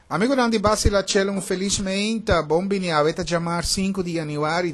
Amigo Nandi Basila Cielo, un felizmente bombini avete chiamare 5 di januari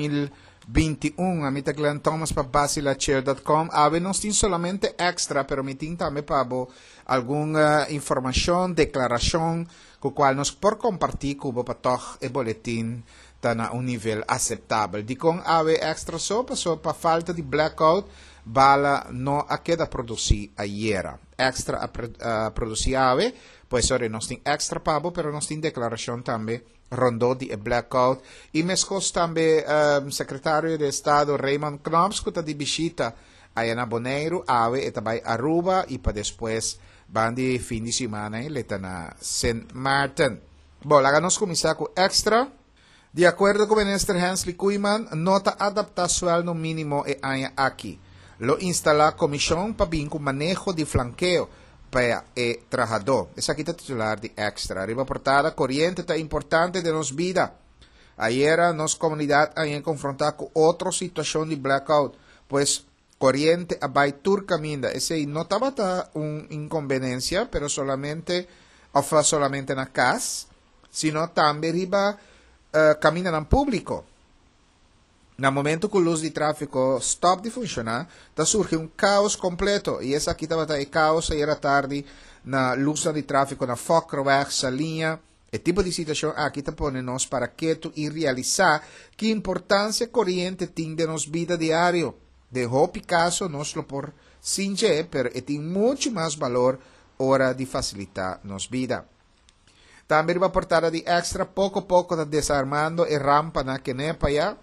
2021. Amita Glenn Thomas pa basilachair.com. Ave non stin solamente extra, pero mi tinta me pabo alguna información, declaración, con cual nos por compartir cubo patoch e boletín a un nivel aceptable. Di con ave extra sopa falta di blackout, bala no a queda produci ayer. Extra a produci ave, pues ora non stin extra pabo, pero non stin declaración también rondò di blackout. E mescos también secretario de Estado Raymond Knops, que di visita a Bonaire, ave e tabay Aruba, e pa después bandi fin di semana in letana St. Martin. Bon, laganos comienza con extra. De acuerdo con ministro Hensley Kuyman, nota adapta sueldo mínimo e aña aquí. Lo instala comisión para vinco manejo de flanqueo para el trabajador. Esa aquí está titular de extra. Arriba portada, corriente está importante de nos vida. Ayer nos comunidad habían confrontado con otra situación de blackout, pues corriente a Baitur Caminda. Ese no estaba una inconveniencia, pero solamente en la casa, sino también arriba cammina in pubblico. Nel momento che l'uso di traffico stop di funzionare, da surge un caos completo. E essa aqui estava il caos ieri tardi na l'uso di traffico na Fockerweg, linea. E tipo di situazione aqui ta pone nos para que tu e realizar que importância corriente tem de nos vida diario. De hopi caso nos lo por singe, pero e tem muito mais valor hora de facilitar nos vida. Também va portada de extra poco a poco da desarmando e rampa na que ne pa ya.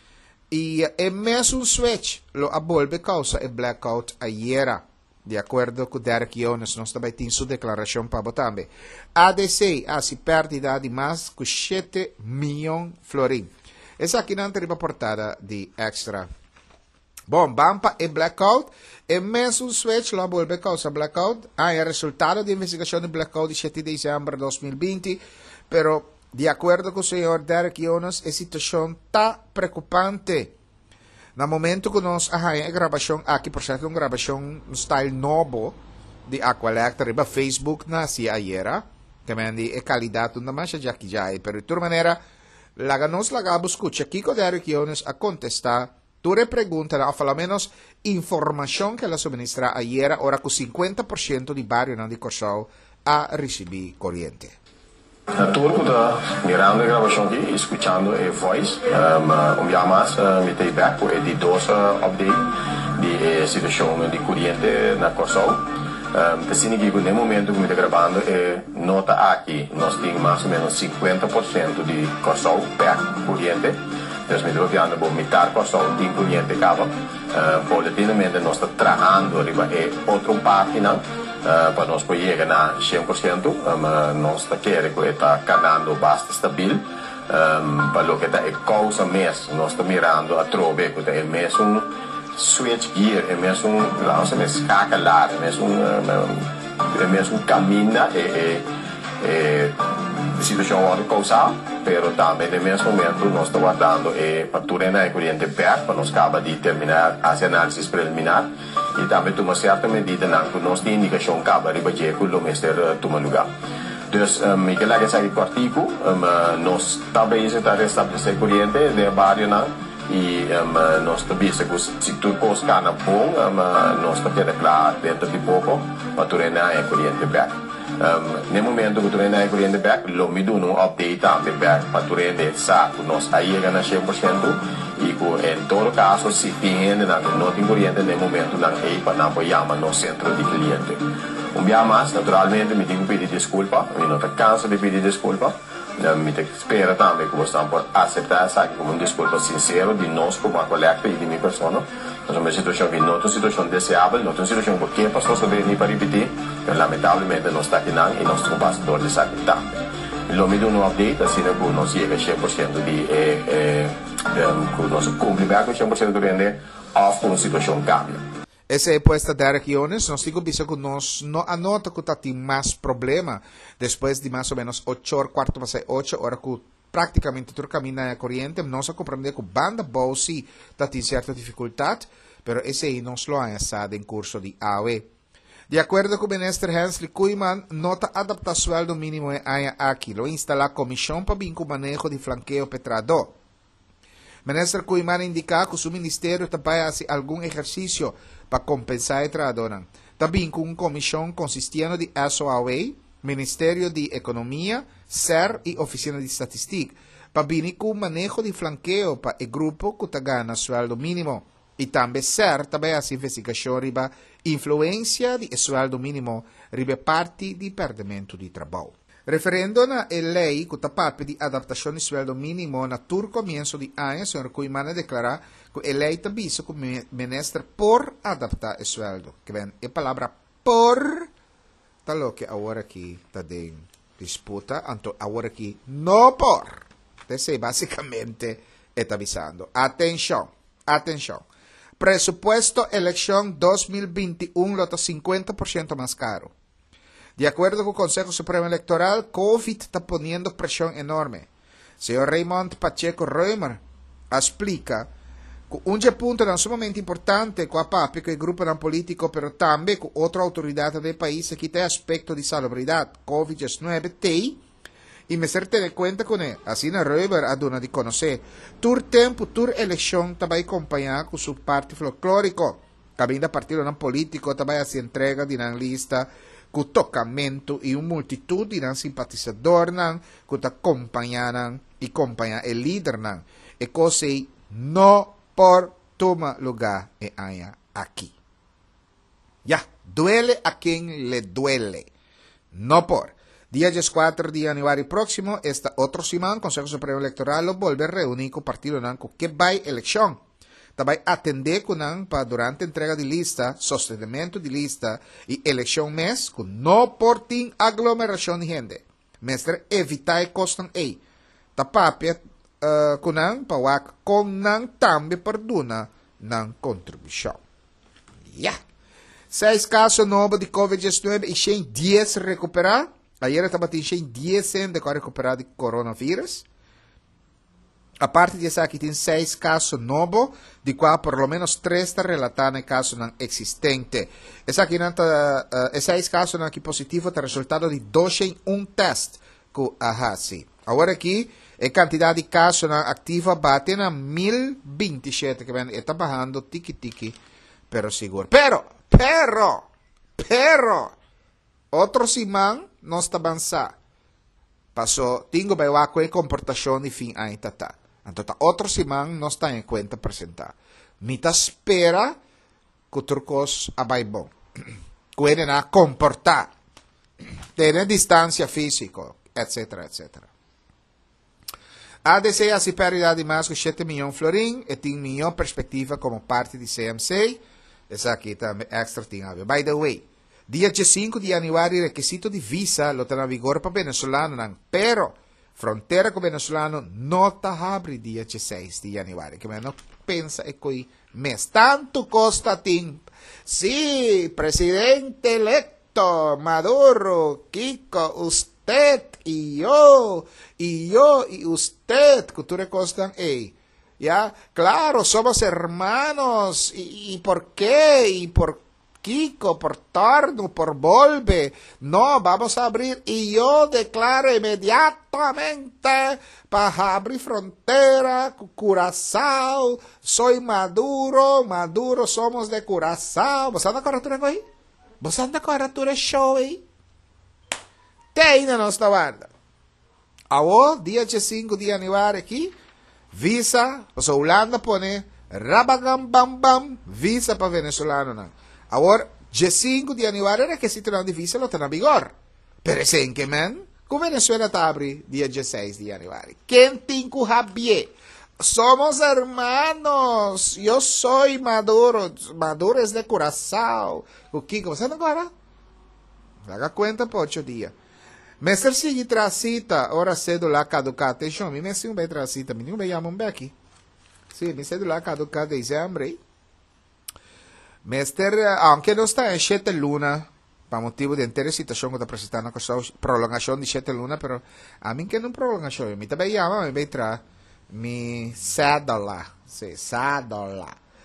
E é mesmo un switch lo abolve causa e blackout ayer. De acordo com Derek Jones, nós também tem sua declaração para botambe. ADC si perdida de mais que 7 milhões florin. Essa aqui não tem portada de extra. Bom, Bampa e blackout, e mesmo switch lo abolve causa blackout. É resultado de investigação de blackout de 7 de dezembro de 2020, pero de acordo com o senhor Derek Jonas, a situação está preocupante. No momento que nós a gravação aqui, por certo, uma gravação style novo de Aqualect, riba Facebook na si ayer, que me andi qualidade uma mais já que já é, pero de toda maneira, nos lagamos escucha Kiko Derek Jonas a contestar. Tu le preguntas, o al menos información que la suministra ayer, ahora con 50% di barrio di Corsao a recibir corriente. Turco da mirando a gravação aqui, escutando a voz, dia mais, me tem back por de dos update de situação de corriente na Corsao. Assim que no momento que me está gravando, nota aqui, nós temos mais ou menos 50% de Corsao back corriente. Dus met Roviano bom mitar com o tempo niente cava. Paulatinamente nós está trabalhando riba e outra página para nós poder chegar na 100%. Nós está querendo que está canando bastante estável. Para o que está é causa mês, nós está mirando a trove que é mesmo switch gear, é mesmo lá se mesmo cacalar, é mesmo caminha situação onde causar, pero também no mesmo momento nós estamos guardando para treinar a corrente back, para nós acabar de terminar a análise preliminar e também tomar certa medida que nós temos indicação que acaba de bater com o mestre tomar lugar. Dus ik wil zeggen dat artikel, nós também está restabelecer corrente de barrio e nós também se tudo coisa na bom, nós também declarar dentro de pouco para treinar a corrente back. No momento que tu treinas a corrente back, lo me dá update também back para treinar saco, nós aí chega a 100% e em todo caso se tem não tem corrente no momento não é para não apoiar no centro de cliente. Dia mais, naturalmente, me tenho que pedir desculpa, eu não estou cansado de pedir desculpa. Me espero também que vocês possam aceitar essa como uma desculpa sincera de nós como a coleta e de minha pessoa. Nós uma situação que não é uma situação desejável, não é uma situação que quem passou sobre nem para repetir, mas lamentavelmente não está aqui não e nós somos passadores dessa aqui também. Lo me dá update, assim que nós chega a 100% de que nós cumprimos com 100% de rende, ou com uma situação cambia. Essa é puesta Derek Jones, nos digo que nós não anota que tem mais problema depois de mais ou menos 8 horas, quarto para 8 horas que praticamente todo caminha a corrente, nós compreendemos que banda boa sim tem certa dificuldade, mas esse aí nós lo han estado em curso de AOE. De acuerdo con el ministro Hensley Koeman, nota adapta sueldo mínimo aquí. Lo instala comisión para vinco manejo de flanqueo petrado. Ministro Koeman indica que su ministerio también hace algún ejercicio para compensar el trabajo. También con una comisión consistiendo de SOAW, Ministerio de Economía, SER y Oficina de Estadística, para venir con un manejo de flanqueo para el grupo que gana sueldo mínimo. Y también SER también hace investigación riba influencia de sueldo mínimo riba parte de perdimento de trabajo. Referendo a lei que parte de adaptación de sueldo mínimo na tur comienzo de año, el señor Koeman declara que la lei también se ministra por adaptar el sueldo. Que ven, la palabra por, tal lo que ahora aquí está en disputa, entonces ahora aquí no por. Entonces, básicamente, está avisando. Atención, atención. Presupuesto elección 2021 lo está 50% más caro. De acuerdo con el Consejo Supremo Electoral, COVID está poniendo presión enorme. Señor Raymond Pacheco Reumer explica que un punto tan sumamente importante con APAP, que el grupo político, pero también con otra autoridad del país que tiene aspecto de salubridad COVID-19 TI, y me ser tener cuenta con él. Así na Reumer aduna de conocer. Tur tempo, tur elección también acompañada con su parte folclórico. Cabinda partido político también hace entrega de una lista con tocamento y una multitud de simpatizadores que te acompañan y acompañan el líder. Y cosa no por tomar lugar aquí. Ya, duele a quien le duele. No por. Día 4 de januario próximo, esta otro semana, Consejo Supremo Electoral lo vuelve a reunir con partido que va a elección. También atender con para durante entrega de lista, sostenimiento de lista y elección mes, con no portin aglomeración de gente. Mestre evitar costan ei. Tapapia con para con también perdona nan contribución. Ya. 6 casos novos de COVID-19 y 10 recuperar. Ayer estava em 10 de recuperado de coronavírus. A parte disso, aqui tem 6 casos novos, de qual por lo menos 3 estão relatando casos não existentes. Esse aqui não tá, 6 casos aqui positivos, está resultado de 12 em um teste que a assim. Agora aqui, a quantidade de casos ativos bate na 1027, que está bajando tiki-tiki, pero seguro. Pero, outro semana, não está avançando. Passou, tenho bem a comportação de fim a tata. Então, outro semana não está em conta apresentar. Mita espera que o turcos abai bom. Pueden a comportar. Tener distância física, etc, etc. ADC hace pérdida de mais de 7 milhões de florim e tem melhor perspectiva como parte de CMC. Essa aqui também extra tem a ver. By the way, dia 5 de januário, requisito de visa lo está na vigor para venezuelano, pero fronteira com venezuelano não está abre dia 16 de januário, que não pensa é que mês tanto costa tem. Sí, presidente electo Maduro, Kiko, usted y yo y usted, que tú recostan, ya, claro, somos hermanos, y ¿por qué? Y por Kiko, por Torno, por Volve, no, vamos a abrir, y yo declaro inmediatamente para abrir frontera, Curazao, soy Maduro, somos de Curazao. ¿Vos andas con ahí? ¿Vos andas con show ahí? Tem na nossa banda. Agora, dia 5 de januário aqui, visa, para Holanda pone, rabagam bam bam, visa para venezuelano. Não. Agora, dia 5 de januário, requisito de visa não está na vigor. Pero esse que man, com Venezuela está abre dia 16 de januário. Quem tem que rabie? Somos hermanos. Eu sou Maduro. Maduro é de Curazao. O Kiko, você não agora? Haga conta por 8 dias. Mestre sigue tracita, ora cédula caducada. Atenção, me mestre bem tracita, me não me chamam bem aqui. Sim, me cédula caducada de dezembro. Mestre, aunque não está em 7 luna, para motivo de inteira situação que está apresentando a prolongação de 7 luna, pero a mim que não prolongação, me também chama, me bem tra, me cédula, sim, cédula.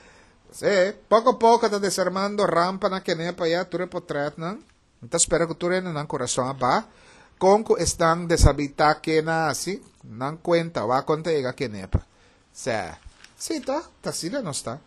Poco a poco está desarmando rampa na kenepa ya, tu repotret na. Então espera que tu rin ng coração ba. Kung estão desabita que na assim, não conta, va conta ega kenepa. Sim, tá sila não está.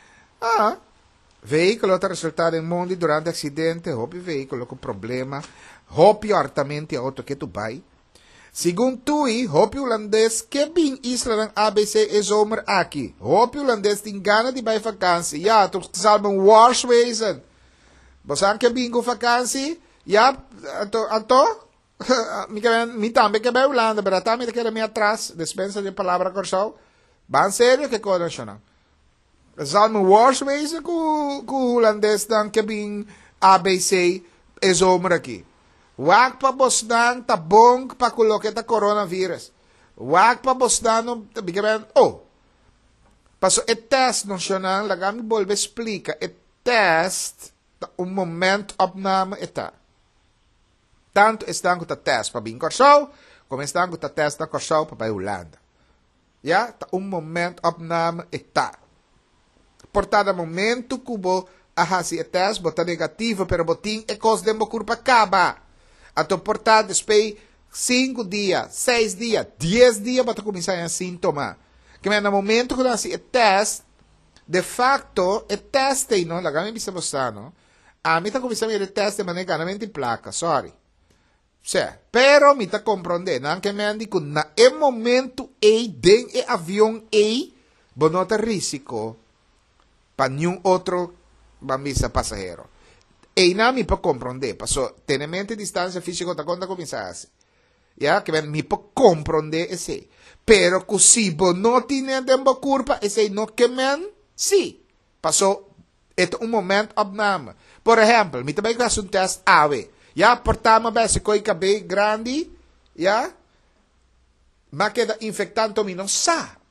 Veículo está resultado em mundo durante acidente, houve veículo com problema, houve hartamente auto que tu vai. Segundo tu, houve holandês que bem isla ng ABC e zomer aqui. Houve holandês tem gana de vai vakansie. Ja, tu salbam wars wezen. Bosan que bem com vakansie? Ja, anto? Mi tambe que vai Holanda, pero también te queda mi atrás, dispensa de palavra corsal. Ban sério que coisa não. Zal me wars wezen com holandês dan que bem ABC e zomer aqui. Wag pa bosdan tabong pa kuloke ta coronavirus. Wag pa bosdan bigyan paso test nacional lagami bolbe explica test momento opname eta. Tanto estão com test para bem Corsau, como estão com test na Corsau para Holanda. Ja, momento opname eta. Portada momento kubo ahasi test bota negativo pero botin e cos dembo curpa acaba. Ato portar después 5 dias, 6 dias, 10 dias para começar a sintoma. Que no momento que nós test, de facto, o teste, não, la gama bisa bostano, a mim tá começando a test de maneira ganamente placa, sorry. Pero me tá compreendendo, não que me andi com na momento den e avião bonota risco para nenhum outro bambisa passageiro. E não me pode compreender, passou, ter em mente distância física da conta começasse. Ja, que me pode compreender esse. Pero que se não tem tempo culpa, esse não que men, sim. Passou, é momento abname. Por exemplo, me também faz teste AVE. Ja, portamos bem se coi cabelo grande, ja, mas queda infectando me não sabe.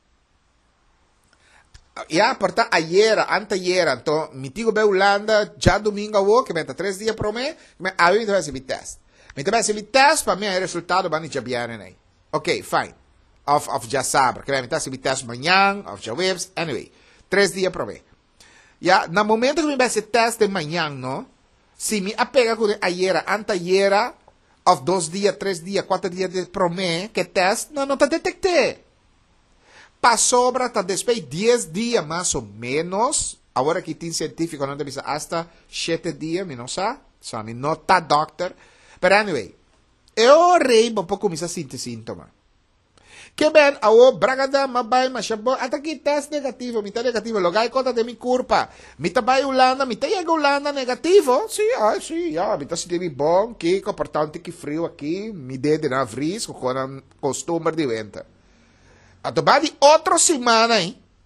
Ja, porta anteayer, então, me digo bem Holanda, já domingo, que meta 3 dias para mim, mas a mim vai ser mi test. Me vai ser mi test, para mim, o resultado vai já bem aí. Ok, fine. Of já sabe, que vai ser mi test amanhã, of já waves, anyway, 3 dias para mim. Ja, no momento que me vai ser test de manhã, não? Se me apega com anteayer, of 2 dias, 3 dias, 4 dias de para mim, que test, não te detectei. Passou para después 10 dias mais ou menos. Agora que tem científico, não deve ser hasta 7 dias, me não sabe. So, me não tá doctor. But anyway, eu rei um pouco começar a sentir sintoma. Que bem, bragada, mabay, masyabo, at aqui test negativo, me tá negativo, logay conta de mi culpa. Me tá bay Holanda, me tá llega Holanda negativo. Sim, me tá sentindo bom, que comportante que frio aqui, me dê de navris, com o costume de venta. Ato ba di otro semana,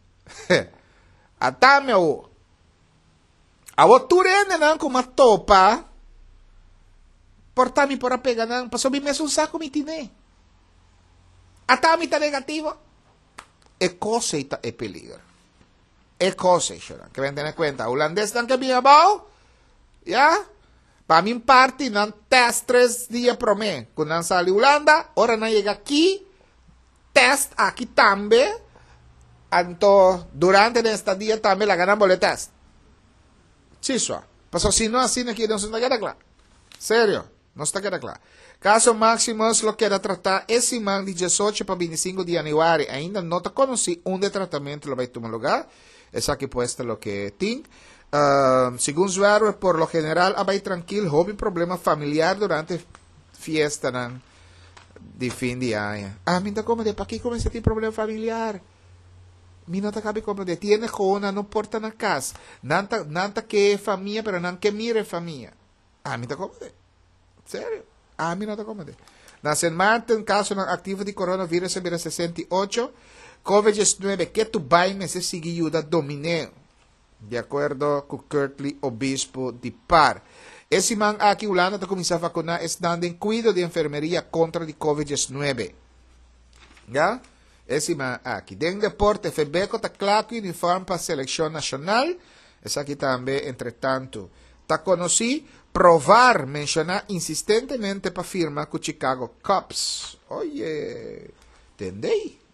Atame o. Awo turene nang kumatopa. Portami por apega nang pasobi mesun sako mitine. Atami ta negativo. E cose ita e peligro. E cose, que ven tener cuenta. Holandés nang que abajo. Ya? Pa min party nang test 3 dias pro me. Kung nang sali Holanda, ora na llega aqui. Test aqui também, então, durante esta dia também la ganamos el test. Sí, só. Pero si no así, aqui não está queda claro. Sério, não está queda claro. Caso máximo, lo que era tratar esse man de 18 para 25 de januário, ainda não te conheci onde tratamento lo vai tomar lugar. Es aqui puesto lo que tem. Según Zuero, por lo general, vai tranquilo, houve problema familiar durante fiesta, não? De fim de ano. Me dá como de para que começa a ter problema familiar. Me não tá cabe como de tiene cona não porta na casa. Nanta que família, pero não que mire família. Me dá como de. Sério? Me não tá como de. Na St. Martin, caso ativo de coronavírus vira 68, COVID-19 que tu vai me se seguir da dominé. De acordo com Kirtley, obispo de Par. Esse man aqui, Holanda, está começando a vacunar, está dando cuidado de enfermeria contra o COVID-19. Já? Esse man aqui. Dentro do deporte, Febeco está claro que uniforme para a seleção nacional. Esse aqui também, entretanto, está conhecido, provar, mencionar insistentemente para a firma com Chicago Cubs. Oye, entendei?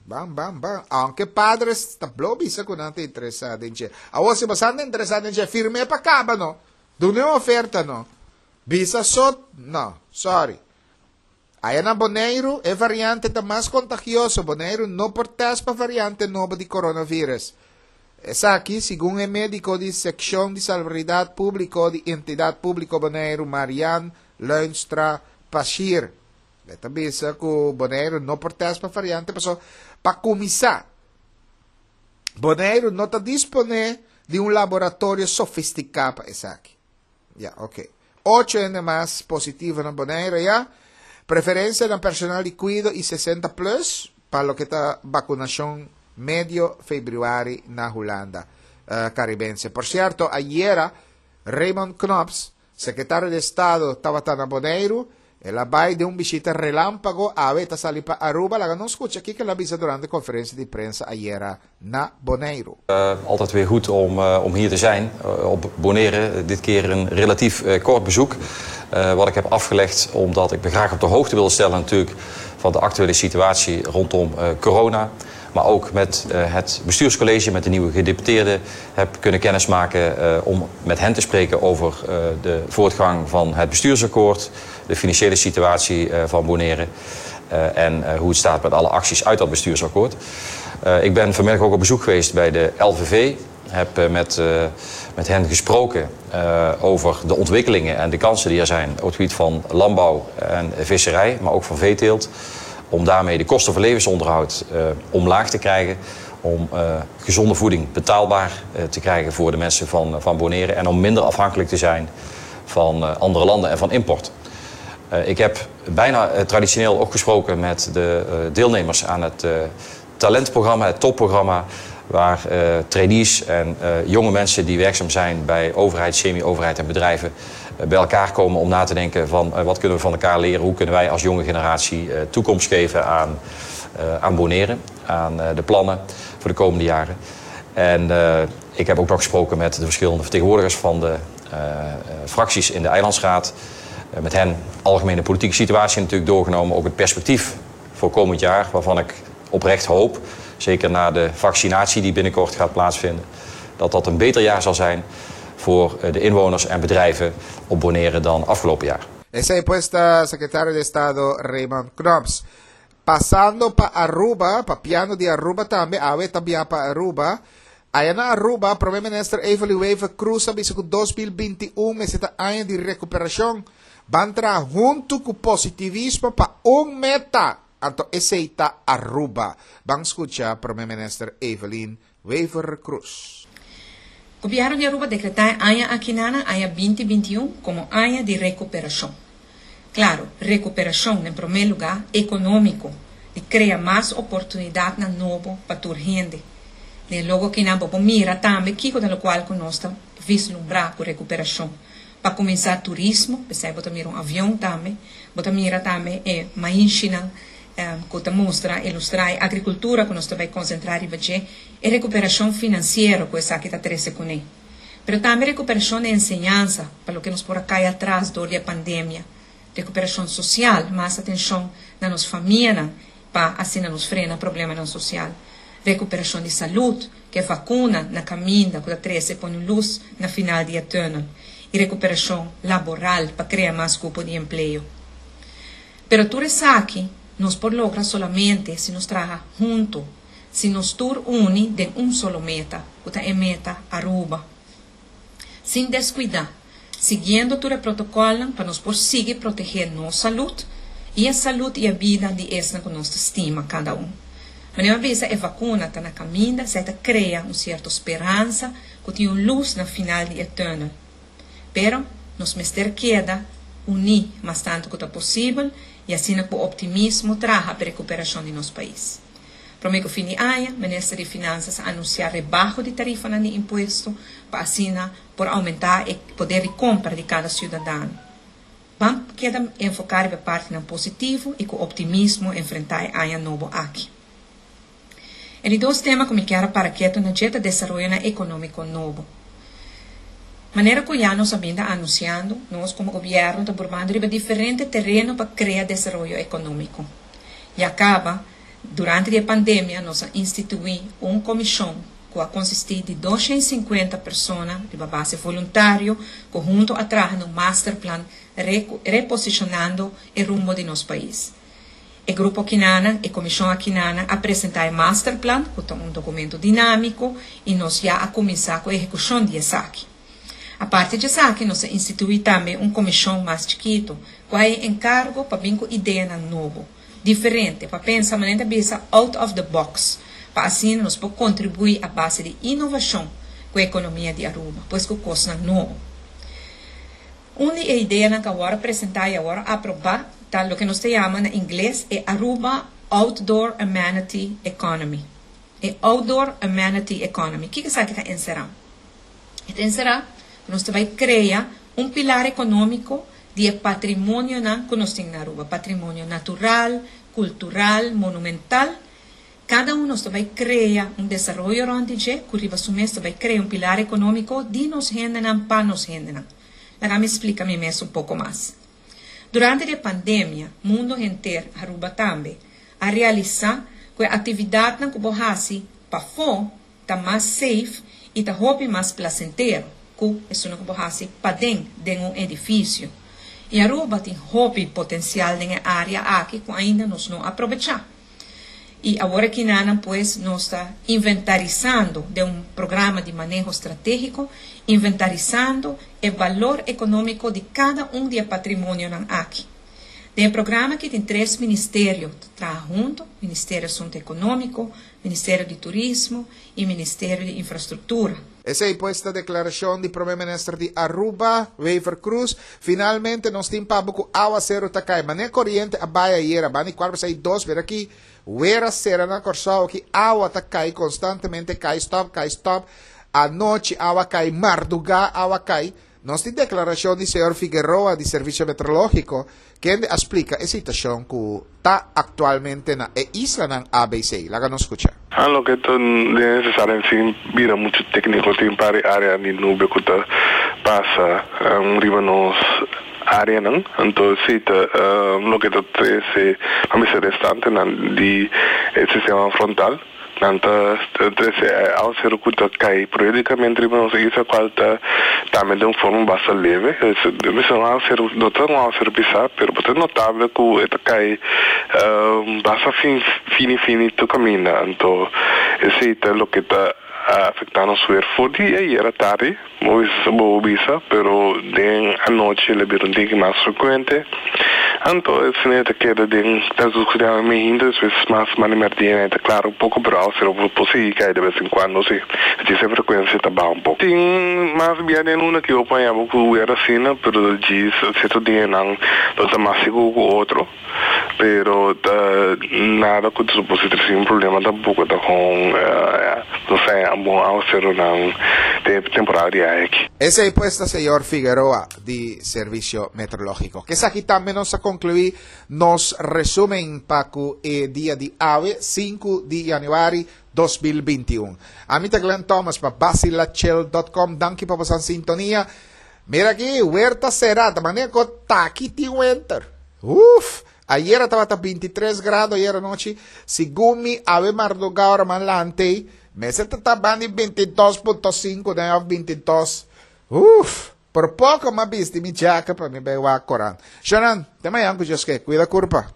Bam. Aunque padres, tablo, bisa ko natin interesado in siya. Awa si bastante interesado in siya, firme pa kaba, no? Doon yung oferta, no? Bisa sot, no, sorry. Ayan na Bonaire, é variante da mais contagioso. Bonaire não protesta para variante nova de coronavírus. Essa aqui, segundo o médico de secção de salubridade pública de entidade pública Bonaire, Marianne Lunstra Pachir. Esta bisa que o Bonaire não protesta para variante, para começar. Bonaire não está disponível de um laboratório sofisticado para essa aqui. Ok. 8 é mais positivo na Bonaire, Preferência no personal de cuidado e 60 plus para o que está vacunação medio fevereiro na Holanda caribense. Por certo, ayer Raymond Knops, secretário de Estado, estava na Bonaire. Ela vai de visita relâmpago a aveta sali para Aruba. Laga non escucha aqui que ela avisa durante de conferentie de prensa ayer na Bonaire. Altijd weer goed om hier te zijn op Bonaire. Dit keer een relatief kort bezoek. Wat ik heb afgelegd omdat ik me graag op de hoogte wil stellen natuurlijk van de actuele situatie rondom corona. Maar ook met het bestuurscollege, met de nieuwe gedeputeerden heb kunnen kennismaken om met hen te spreken over de voortgang van het bestuursakkoord, de financiële situatie van Bonaire en hoe het staat met alle acties uit dat bestuursakkoord. Ik ben vanmiddag ook op bezoek geweest bij de LVV. Heb met hen gesproken over de ontwikkelingen en de kansen die er zijn op het gebied van landbouw en visserij, maar ook van veeteelt. Om daarmee de kosten voor levensonderhoud omlaag te krijgen. Om gezonde voeding betaalbaar te krijgen voor de mensen van Bonaire. En om minder afhankelijk te zijn van andere landen en van import. Ik heb bijna traditioneel ook gesproken met de deelnemers aan het talentprogramma, het topprogramma. Waar trainees en jonge mensen die werkzaam zijn bij overheid, semi-overheid en bedrijven bij elkaar komen om na te denken van wat kunnen we van elkaar leren, hoe kunnen wij als jonge generatie toekomst geven aan Bonaire, aan de plannen voor de komende jaren. En ik heb ook nog gesproken met de verschillende vertegenwoordigers van de fracties in de Eilandsraad. Met hen algemene politieke situatie natuurlijk doorgenomen, ook het perspectief voor komend jaar, waarvan ik oprecht hoop, zeker na de vaccinatie die binnenkort gaat plaatsvinden, dat dat een beter jaar zal zijn voor de inwoners en bedrijven op Bonaire dan afgelopen jaar. Esa puesta secretario de Estado Raymond Knops. Passando para Aruba, para piano de Aruba também, ave também para Aruba. Aí na Aruba, primeiro-ministro Evelyn Weaver Cruz, sabe que 2021 é esse ano de recuperação, vai entrar junto com o positivismo para meta. Então, esse está Aruba. Vamos escutar primeiro-ministro Evelyn Weaver Cruz. O governo de Aruba decretar ano aqui na ano 2021 como ano de recuperação. Claro, recuperação, em primeiro lugar, econômico, de criar mais oportunidade na novo para toda gente. E logo que na bobo mira também, que com o qual nós vislumbrar por recuperação. Para começar turismo, pensei botar mira avião também, botar mira também China, que mostra, ilustrar a agricultura que nós vai concentrar e fazer, e recuperação financeira, que essa aqui está treze com ele. Mas também recuperação de ensinança, para o que nos por cair atrás da pandemia. Recuperação social, mais atenção na nossa família, para assim nos frenar problema não social. Recuperação de saúde, que é vacuna na caminho, que treze põe luz na final de túnel. E recuperação laboral, para criar mais grupo de emprego. Pero tudo isso aqui, nos por lograr solamente se nos traga junto, se nos tur une de solo meta, que é meta Aruba. Sem descuidar, seguindo todo o protocolo para nos por seguir proteger nossa saúde e a saúde e a vida de essa que nós estima cada Mas uma vez a vacuna está na caminho, se cria certa esperança, que tem luz na final de túnel. Pero nos mester queda unir mais tanto que é possível e assim com optimismo traga a recuperação de nosso país. Para o fim de ano, o Ministério de Finanças anunciar rebaixo de tarifa no imposto para assim por aumentar o poder de compra de cada cidadão. Vamos queda enfocar a parte no positivo e com optimismo enfrentar o ano novo aqui. E dois temas que me quero para que na dieta de desenvolvimento econômico novo. Maneira que já nós também está anunciando, nós como governo estamos formando diferentes terrenos para criar desenvolvimento econômico. E acaba Durante a pandemia, nós instituímos uma comissão que vai consistir de 250 pessoas de base voluntário, que junto a trabalhar no master plan reposicionando o rumo de nosso país. O grupo Quinana, a comissão Quinana, apresentar o master plan, que é um documento dinâmico, e nós já a começar com a execução de SAC. A parte de SAC, nós instituímos também uma comissão mais chiquita, que é encargo para vir com ideia nova, diferente, para pensar de maneira out of the box, para assim nós podemos contribuir à base de inovação com a economia de Aruba, pois que custa novo. Uma ideia que eu vou apresentar e agora aprovar, tá, o que nós chamamos em inglês é Aruba Outdoor Amenity Economy. É Outdoor Amenity Economy. O que isso aqui está encerrando? Está encerrando que nós vamos criar um pilar econômico de patrimônio que nós temos na Aruba. Patrimônio natural, cultural, monumental. Cada um nós vai criar um desenvolvimento onde que o mês vai criar um pilar econômico de nos rendenan para nos rendenan. Agora me explica me mesmo um pouco mais. Durante a pandemia, o mundo inteiro, Aruba também, a realizar que a atividade que você para fora está mais safe e está mais placenteiro, que isso que você para dentro de um edifício. E Aruba tem potencial na área aqui que ainda nós não aproveitamos. E agora que pues, nós está inventarizando de um programa de manejo estratégico, inventarizando o valor econômico de cada de patrimônio aqui. Tem um programa que tem 3 ministérios que trabalham junto, Ministério do Assunto Econômico, Ministério de Turismo e Ministério de Infraestrutura. Essa é esta declaração do primeiro-ministro de Aruba, Wever Cruz. Finalmente, nós temos pouco água zero takay. Mané corriente a baia iera, bani quatro sai dois, ver aqui, uera será na corsao que água takay constantemente cai stop. A noite água cai, marduga água cai. Nós temos declaração do senhor Figueroa, do Serviço Meteorológico, que explica a situação que está atualmente na isla ng ABC. Laga nos escucha. Lo que es necesario en mira mucho técnico tem para área de nube que pasa arriba nos área não então se lo que é a missa restante de sistema frontal nanta ao ser que cai periodicamente não sei isso qual também de uma forma bastante leve missão ao ser não ao ser pisar pero é notável que cai bastante finito caminha então esse é o que está afetando su esfuerzo y ayer tarde muy bisa pero de anoche le vieron de más frecuente entonces se te queda de las me hinda es más manimerdiana claro un poco pero se lo posible que de vez en cuando sí esa frecuencia está baja un poco sin más bien en una que yo ponía poco era cena pero el gis se te tienen lo más seguro que otro pero nada que se puede ser un problema tampoco está con no sé ao ser temporada aqui. Essa é puesta senhor Figueroa de Serviço Meteorológico. Que aqui também nós concluir nos resumen para o dia de hoje, 5 de januário 2021. A mim Glenn Thomas para basilachel.com. Danke para a sintonia. Mira aqui, huerta cerrada, maneira que tá aqui tem winter. Ayer estava 23 graus, ayer noite, segumi ave marduga ora malante. Meses estaban en 22.5, de 22. Por poco me viste mi jaca para mi bewa koran. Shanan, te mayan que cuida curpa.